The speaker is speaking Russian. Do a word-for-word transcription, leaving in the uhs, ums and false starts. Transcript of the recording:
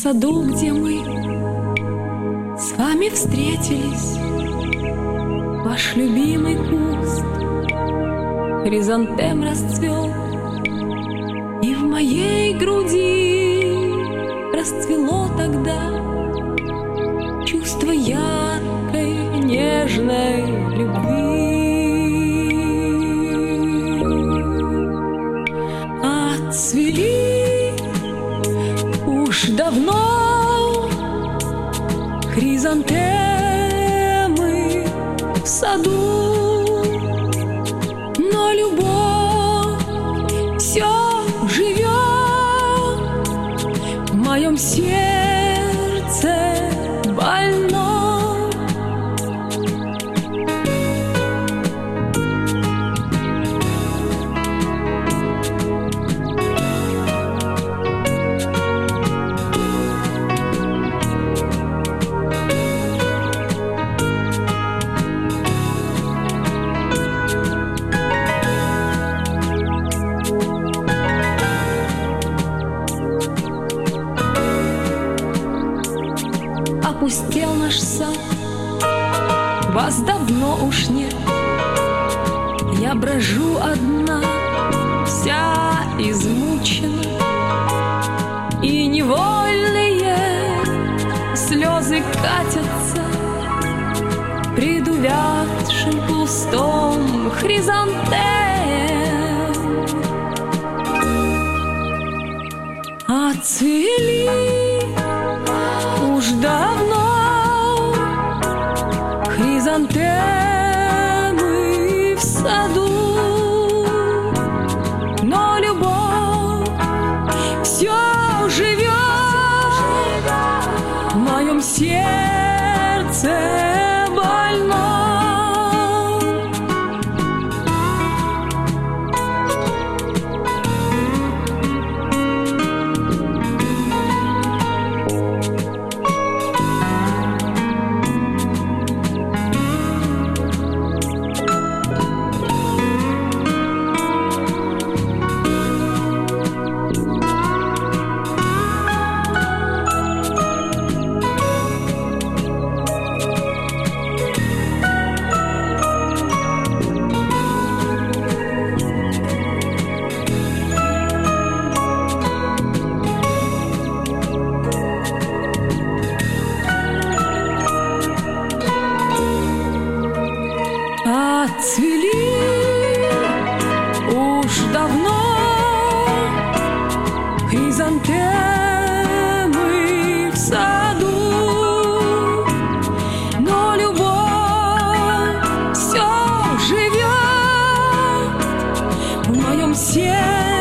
саду, где мы с вами встретились, ваш любимый куст хризантем расцвел, и в моей груди расцвело тогда чувство яркой, нежной любви. Отцвели уж давно хризантемы в саду, но любовь все живет в моем сердце больном. Опустел наш сад, вас давно уж нет. Я брожу одна, вся измучена, и невольные слезы катятся пред увядшим кустом хризантем. Отцвели уж давно хризантемы в саду, но любовь все живет в моем сердце больном. Отцвели уж давно хризантемы в саду, но любовь все живет в моем сердце